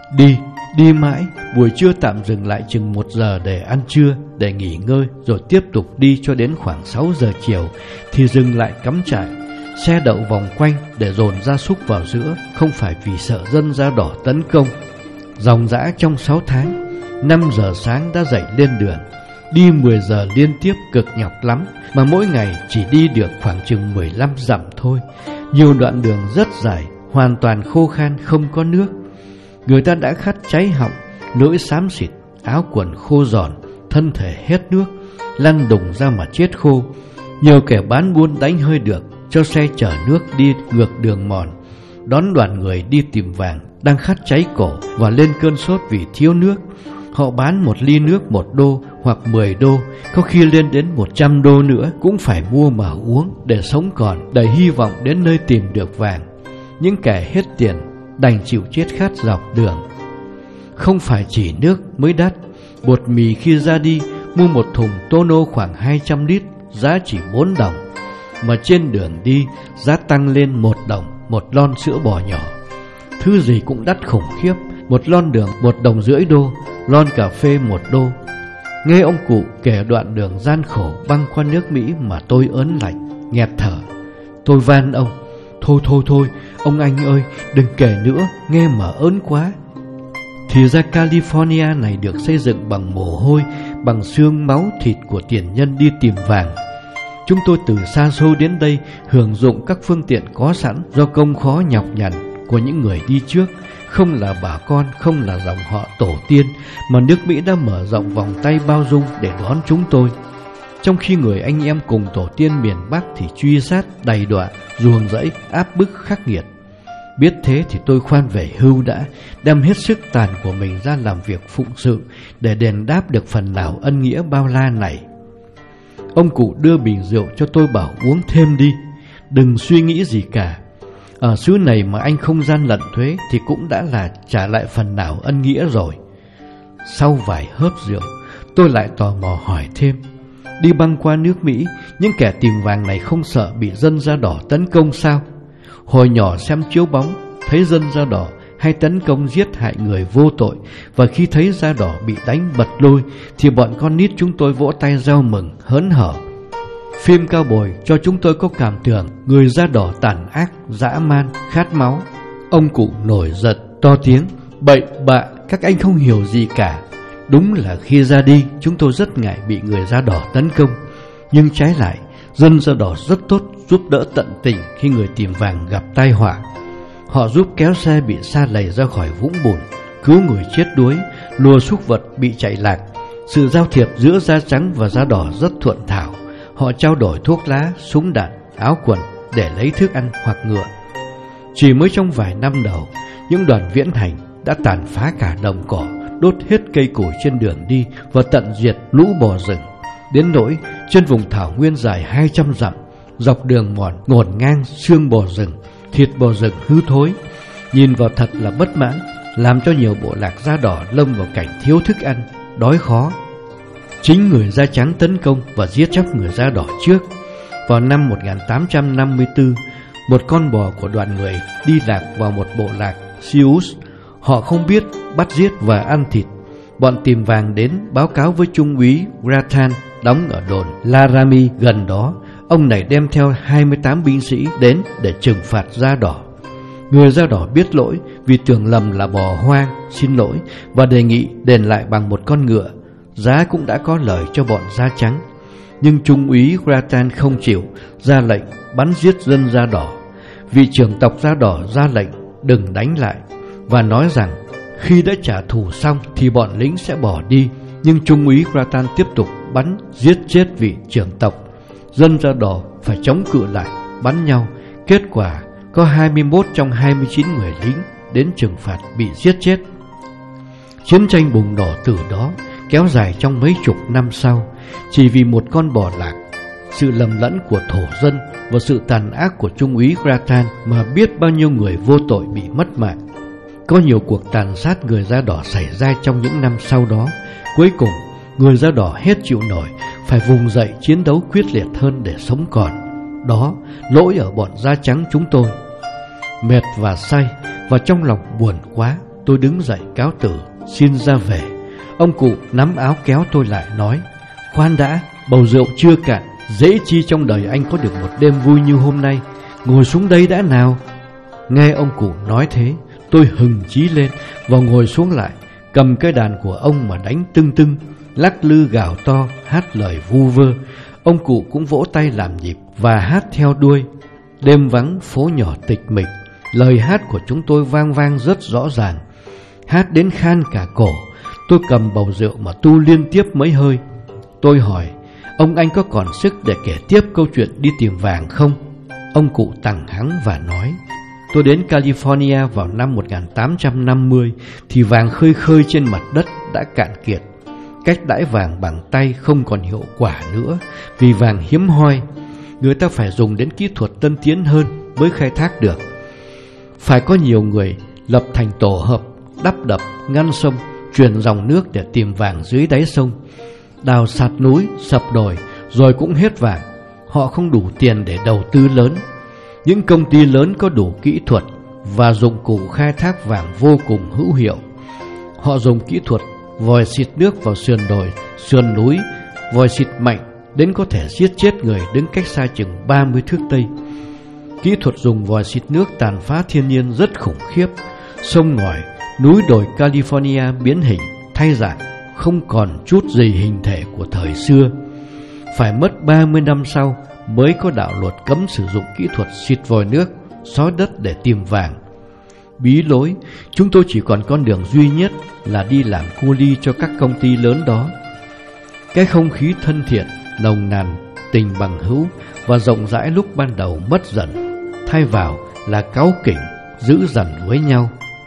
Đi mãi, buổi trưa tạm dừng lại chừng 1 giờ để ăn trưa, để nghỉ ngơi, rồi tiếp tục đi cho đến khoảng 6 giờ chiều thì dừng lại cắm trại. Xe đậu vòng quanh để dồn gia súc vào giữa, không phải vì sợ dân da đỏ tấn công. Ròng rã trong 6 tháng, 5 giờ sáng đã dậy lên đường. Đi 10 giờ liên tiếp cực nhọc lắm, mà mỗi ngày chỉ đi được khoảng chừng 15 dặm thôi. Nhiều đoạn đường rất dài, hoàn toàn khô khan, không có nước. Người ta đã khát cháy họng, lưỡi xám xịt, áo quần khô giòn, thân thể hết nước, lăn đùng ra mà chết khô. Nhiều kẻ bán buôn đánh hơi được, cho xe chở nước đi ngược đường mòn, đón đoàn người đi tìm vàng đang khát cháy cổ và lên cơn sốt vì thiếu nước. Họ bán 1 ly nước 1 đô hoặc 10 đô, có khi lên đến 100 đô nữa, cũng phải mua mà uống để sống còn, đầy hy vọng đến nơi tìm được vàng. Những kẻ hết tiền đành chịu chết khát dọc đường. Không phải chỉ nước mới đắt, bột mì khi ra đi mua 1 thùng Tono khoảng 200 lít, giá chỉ 4 đồng. Mà trên đường đi giá tăng lên 1 đồng 1 lon sữa bò nhỏ. Thứ gì cũng đắt khủng khiếp. 1 lon đường 1,5 đồng đô, lon cà phê 1 đô. Nghe ông cụ kể đoạn đường gian khổ băng qua nước Mỹ mà tôi ớn lạnh, nghẹt thở. Tôi van ông: Thôi, ông anh ơi, đừng kể nữa, nghe mà ớn quá. Thì ra California này được xây dựng bằng mồ hôi, bằng xương máu thịt của tiền nhân đi tìm vàng. Chúng tôi từ xa xôi đến đây hưởng dụng các phương tiện có sẵn do công khó nhọc nhằn của những người đi trước. Không là bà con, không là dòng họ tổ tiên, mà nước Mỹ đã mở rộng vòng tay bao dung để đón chúng tôi. Trong khi người anh em cùng tổ tiên miền Bắc thì truy sát, đày đọa, ruồng rẫy, áp bức khắc nghiệt. Biết thế thì tôi khoan về hưu đã, đem hết sức tàn của mình ra làm việc phụng sự để đền đáp được phần nào ân nghĩa bao la này. Ông cụ đưa bình rượu cho tôi bảo uống thêm đi, đừng suy nghĩ gì cả. Ở xứ này mà anh không gian lận thuế thì cũng đã là trả lại phần nào ân nghĩa rồi. Sau vài hớp rượu, tôi lại tò mò hỏi thêm: đi băng qua nước Mỹ, những kẻ tìm vàng này không sợ bị dân da đỏ tấn công sao? Hồi nhỏ xem chiếu bóng, thấy dân da đỏ hay tấn công giết hại người vô tội, và khi thấy da đỏ bị đánh bật lôi thì bọn con nít chúng tôi vỗ tay reo mừng hớn hở. Phim cao bồi cho chúng tôi có cảm tưởng người da đỏ tàn ác, dã man, khát máu. Ông cụ nổi giận to tiếng: "Bậy bạ, các anh không hiểu gì cả." Đúng là khi ra đi chúng tôi rất ngại bị người da đỏ tấn công, nhưng trái lại dân da đỏ rất tốt, giúp đỡ tận tình khi người tìm vàng gặp tai họa. Họ giúp kéo xe bị sa lầy ra khỏi vũng bùn, cứu người chết đuối, lùa súc vật bị chạy lạc. Sự giao thiệp giữa da trắng và da đỏ rất thuận thảo. Họ trao đổi thuốc lá, súng đạn, áo quần để lấy thức ăn hoặc ngựa. Chỉ mới trong vài năm đầu, những đoàn viễn hành đã tàn phá cả đồng cỏ, đốt hết cây củi trên đường đi và tận diệt lũ bò rừng. Đến nỗi trên vùng thảo nguyên dài 200 dặm, dọc đường mòn ngổn ngang xương bò rừng, thịt bò rừng hư thối, nhìn vào thật là bất mãn, làm cho nhiều bộ lạc da đỏ lâm vào cảnh thiếu thức ăn, đói khó. Chính người da trắng tấn công và giết chóc người da đỏ trước. Vào năm 1854, một con bò của đoàn người đi lạc vào một bộ lạc Sioux. Họ không biết, bắt giết và ăn thịt. Bọn tìm vàng đến báo cáo với trung úy Gratan đóng ở đồn Laramie gần đó. Ông này đem theo 28 binh sĩ đến để trừng phạt da đỏ. Người da đỏ biết lỗi vì tưởng lầm là bò hoang, xin lỗi và đề nghị đền lại bằng một con ngựa. Giá cũng đã có lời cho bọn da trắng. Nhưng trung úy Gratan không chịu, ra lệnh bắn giết dân da đỏ. Vị trưởng tộc da đỏ ra lệnh đừng đánh lại và nói rằng khi đã trả thù xong thì bọn lính sẽ bỏ đi. Nhưng trung úy Gratan tiếp tục bắn giết chết vị trưởng tộc. Dân da đỏ phải chống cự lại, bắn nhau. Kết quả có 21 trong 29 người lính đến trừng phạt bị giết chết. Chiến tranh bùng nổ từ đó, kéo dài trong mấy chục năm sau, chỉ vì một con bò lạc. Sự lầm lẫn của thổ dân và sự tàn ác của trung úy Gratan mà biết bao nhiêu người vô tội bị mất mạng. Có nhiều cuộc tàn sát người da đỏ xảy ra trong những năm sau đó. Cuối cùng, người da đỏ hết chịu nổi, phải vùng dậy chiến đấu quyết liệt hơn để sống còn. Đó, lỗi ở bọn da trắng chúng tôi. Mệt và say, và trong lòng buồn quá, tôi đứng dậy cáo từ, xin ra về. Ông cụ nắm áo kéo tôi lại nói: "Khoan đã, bầu rượu chưa cạn, dễ chi trong đời anh có được một đêm vui như hôm nay. Ngồi xuống đây đã nào." Nghe ông cụ nói thế, tôi hừng chí lên và ngồi xuống lại, cầm cái đàn của ông mà đánh tưng tưng, lắc lư gào to, hát lời vu vơ. Ông cụ cũng vỗ tay làm nhịp và hát theo đuôi. Đêm vắng, phố nhỏ tịch mịch, lời hát của chúng tôi vang vang rất rõ ràng. Hát đến khan cả cổ. Tôi cầm bầu rượu mà tu liên tiếp mấy hơi. Tôi hỏi: "Ông anh có còn sức để kể tiếp câu chuyện đi tìm vàng không?" Ông cụ tằng hắng và nói: "Tôi đến California vào năm 1850 thì vàng khơi khơi trên mặt đất đã cạn kiệt. Cách đãi vàng bằng tay không còn hiệu quả nữa vì vàng hiếm hoi. Người ta phải dùng đến kỹ thuật tân tiến hơn mới khai thác được. Phải có nhiều người lập thành tổ hợp, đắp đập, ngăn sông, truyền dòng nước để tìm vàng dưới đáy sông, đào sạt núi, sập đồi, rồi cũng hết vàng. Họ không đủ tiền để đầu tư lớn. Những công ty lớn có đủ kỹ thuật và dụng cụ khai thác vàng vô cùng hữu hiệu. Họ dùng kỹ thuật vòi xịt nước vào sườn đồi, sườn núi, vòi xịt mạnh đến có thể giết chết người đứng cách xa chừng 30 thước Tây. Kỹ thuật dùng vòi xịt nước tàn phá thiên nhiên rất khủng khiếp. Sông ngòi, núi đồi California biến hình, thay dạng, không còn chút gì hình thể của thời xưa. Phải mất 30 năm sau mới có đạo luật cấm sử dụng kỹ thuật xịt vòi nước, xói đất để tìm vàng. Bí lối, chúng tôi chỉ còn con đường duy nhất là đi làm cu li cho các công ty lớn đó. Cái không khí thân thiện, nồng nàn, tình bằng hữu và rộng rãi lúc ban đầu mất dần, thay vào là cáu kỉnh, dữ dằn với nhau.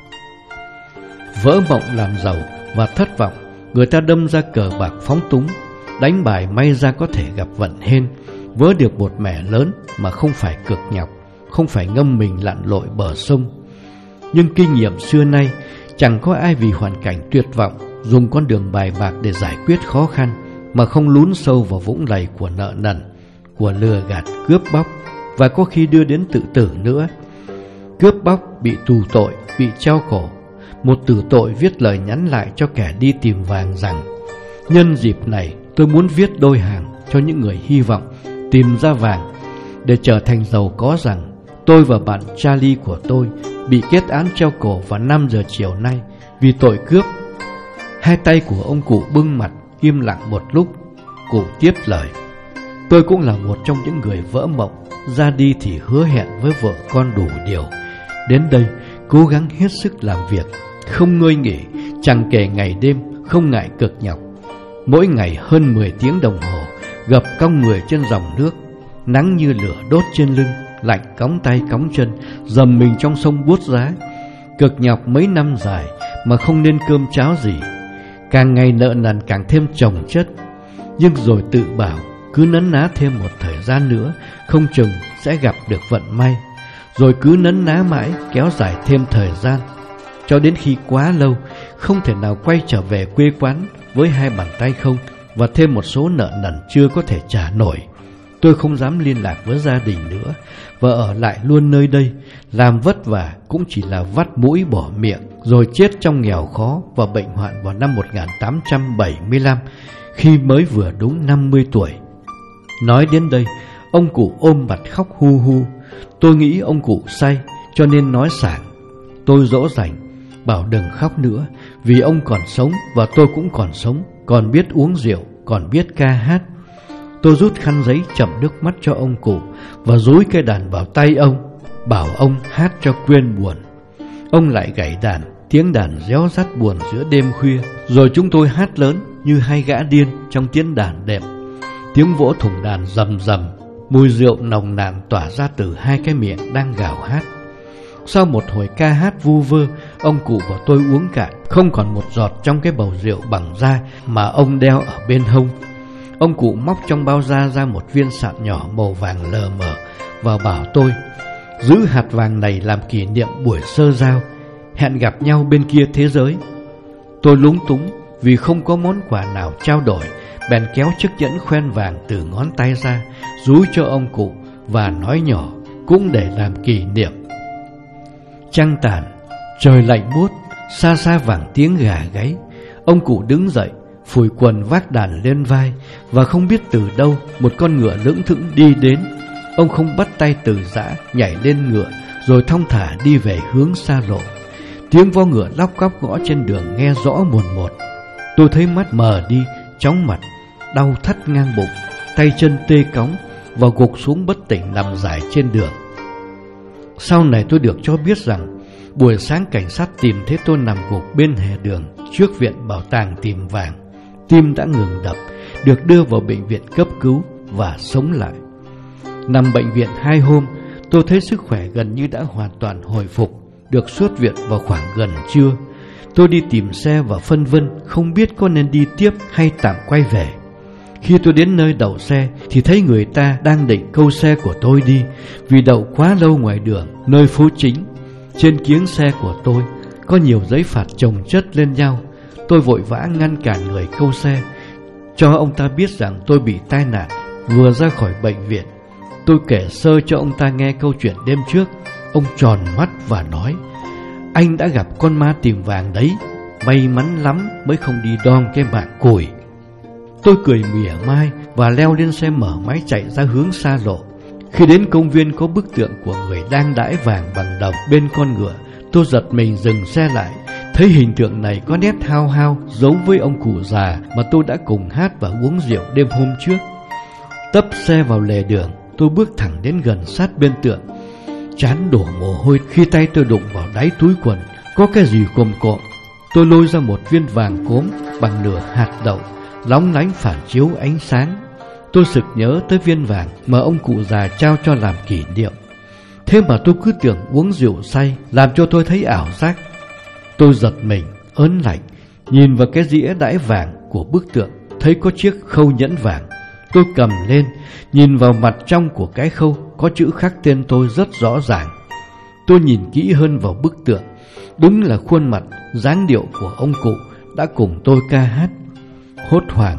Vỡ mộng làm giàu và thất vọng, người ta đâm ra cờ bạc phóng túng, đánh bài may ra có thể gặp vận hên, vớ được một mẻ lớn mà không phải cực nhọc, không phải ngâm mình lặn lội bờ sông. Nhưng kinh nghiệm xưa nay, chẳng có ai vì hoàn cảnh tuyệt vọng dùng con đường bài bạc để giải quyết khó khăn, mà không lún sâu vào vũng lầy của nợ nần, của lừa gạt, cướp bóc, và có khi đưa đến tự tử nữa. Cướp bóc, bị tù tội, bị treo cổ. Một tử tội viết lời nhắn lại cho kẻ đi tìm vàng rằng: nhân dịp này tôi muốn viết đôi hàng cho những người hy vọng tìm ra vàng để trở thành giàu có rằng tôi và bạn Charlie của tôi bị kết án treo cổ vào 5 giờ chiều nay vì tội cướp. Hai tay của ông cụ bưng mặt, im lặng một lúc. Cụ tiếp lời: tôi cũng là một trong những người vỡ mộng, ra đi thì hứa hẹn với vợ con đủ điều. Đến đây cố gắng hết sức làm việc, không ngơi nghỉ, chẳng kể ngày đêm, không ngại cực nhọc. Mỗi ngày hơn 10 tiếng đồng hồ, gập cong người trên dòng nước, nắng như lửa đốt trên lưng, lạnh cóng tay cóng chân, dầm mình trong sông buốt giá. Cực nhọc mấy năm dài mà không nên cơm cháo gì. Càng ngày nợ nần càng thêm chồng chất. Nhưng rồi tự bảo cứ nấn ná thêm một thời gian nữa, không chừng sẽ gặp được vận may. Rồi cứ nấn ná mãi, kéo dài thêm thời gian, cho đến khi quá lâu, không thể nào quay trở về quê quán với hai bàn tay không và thêm một số nợ nần chưa có thể trả nổi. Tôi không dám liên lạc với gia đình nữa và ở lại luôn nơi đây. Làm vất vả cũng chỉ là vắt mũi bỏ miệng, rồi chết trong nghèo khó và bệnh hoạn vào năm 1875, khi mới vừa đúng 50 tuổi. Nói đến đây, ông cụ ôm mặt khóc hu hu. Tôi nghĩ ông cụ say cho nên nói sảng. Tôi dỗ dành, bảo đừng khóc nữa, vì ông còn sống và tôi cũng còn sống, còn biết uống rượu, còn biết ca hát. Tôi rút khăn giấy chậm nước mắt cho ông cụ và dúi cây đàn vào tay ông, bảo ông hát cho quên buồn. Ông lại gảy đàn, tiếng đàn réo rắt buồn giữa đêm khuya. Rồi chúng tôi hát lớn như hai gã điên trong tiếng đàn đẹp. Tiếng vỗ thùng đàn rầm rầm, mùi rượu nồng nàn tỏa ra từ hai cái miệng đang gào hát. Sau một hồi ca hát vu vơ, ông cụ và tôi uống cạn, không còn một giọt trong cái bầu rượu bằng da mà ông đeo ở bên hông. Ông cụ móc trong bao da ra một viên sạn nhỏ màu vàng lờ mờ và bảo tôi giữ hạt vàng này làm kỷ niệm buổi sơ giao, hẹn gặp nhau bên kia thế giới. Tôi lúng túng vì không có món quà nào trao đổi, bèn kéo chiếc nhẫn khoen vàng từ ngón tay ra, dúi cho ông cụ và nói nhỏ cũng để làm kỷ niệm. Trăng tàn, trời lạnh buốt, xa xa vẳng tiếng gà gáy. Ông cụ đứng dậy, phủi quần vác đàn lên vai, và không biết từ đâu một con ngựa lững thững đi đến. Ông không bắt tay từ giã, nhảy lên ngựa, rồi thong thả đi về hướng xa lộ. Tiếng vo ngựa lóc cóc gõ trên đường nghe rõ mồn một. Tôi thấy mắt mờ đi, chóng mặt, đau thắt ngang bụng, tay chân tê cóng và gục xuống bất tỉnh nằm dài trên đường. Sau này tôi được cho biết rằng buổi sáng cảnh sát tìm thấy tôi nằm gục bên hè đường trước viện bảo tàng tìm vàng. Tim đã ngừng đập, được đưa vào bệnh viện cấp cứu và sống lại. Nằm bệnh viện 2 hôm, tôi thấy sức khỏe gần như đã hoàn toàn hồi phục, được xuất viện vào khoảng gần trưa. Tôi đi tìm xe và phân vân không biết có nên đi tiếp hay tạm quay về. Khi tôi đến nơi đậu xe thì thấy người ta đang định câu xe của tôi đi, vì đậu quá lâu ngoài đường, nơi phố chính. Trên kiếng xe của tôi có nhiều giấy phạt chồng chất lên nhau. Tôi vội vã ngăn cản người câu xe, cho ông ta biết rằng tôi bị tai nạn vừa ra khỏi bệnh viện. Tôi kể sơ cho ông ta nghe câu chuyện đêm trước. Ông tròn mắt và nói: anh đã gặp con ma tìm vàng đấy, may mắn lắm mới không đi đon cái mạng củi. Tôi cười mỉa mai và leo lên xe mở máy chạy ra hướng xa lộ. Khi đến công viên có bức tượng của người đang đãi vàng bằng đồng bên con ngựa, tôi giật mình dừng xe lại. Thấy hình tượng này có nét hao hao giống với ông cụ già mà tôi đã cùng hát và uống rượu đêm hôm trước. Tấp xe vào lề đường, tôi bước thẳng đến gần sát bên tượng. Trán đổ mồ hôi khi tay tôi đụng vào đáy túi quần, có cái gì cồm cộm. Tôi lôi ra một viên vàng cốm bằng nửa hạt đậu, lóng lánh phản chiếu ánh sáng. Tôi sực nhớ tới viên vàng mà ông cụ già trao cho làm kỷ niệm. Thế mà tôi cứ tưởng uống rượu say, làm cho tôi thấy ảo giác. Tôi giật mình, ớn lạnh, nhìn vào cái dĩa đãi vàng của bức tượng, thấy có chiếc khâu nhẫn vàng. Tôi cầm lên, nhìn vào mặt trong của cái khâu, có chữ khắc tên tôi rất rõ ràng. Tôi nhìn kỹ hơn vào bức tượng, đúng là khuôn mặt, dáng điệu của ông cụ đã cùng tôi ca hát. Hốt hoảng,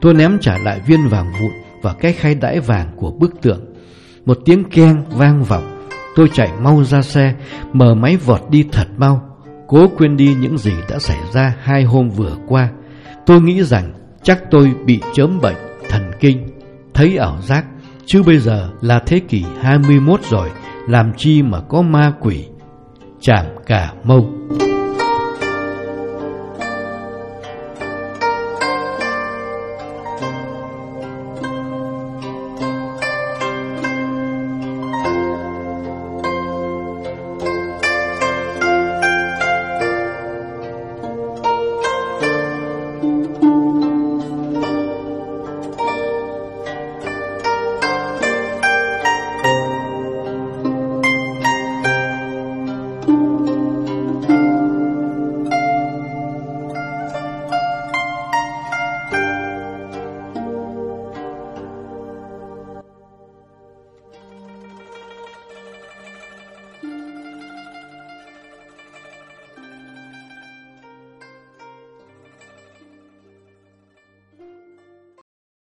Tôi ném trả lại viên vàng vụn và cái khay đãi vàng của bức tượng. Một tiếng keng vang vọng. Tôi chạy mau ra xe, mở máy vọt đi thật mau, cố quên đi những gì đã xảy ra 2 hôm vừa qua. Tôi nghĩ rằng chắc tôi bị chớm bệnh thần kinh, thấy ảo giác, chứ bây giờ là thế kỷ 21 rồi, làm chi mà có ma quỷ. Trảm Cà Mâu.